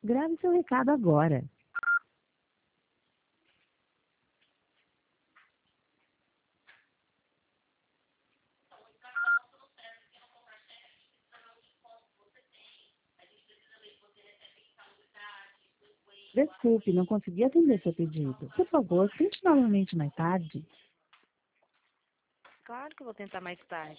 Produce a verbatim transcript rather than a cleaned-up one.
Grave seu recado agora. Desculpe, não consegui atender seu pedido. Por favor, tente novamente mais tarde. Claro que eu vou tentar mais tarde.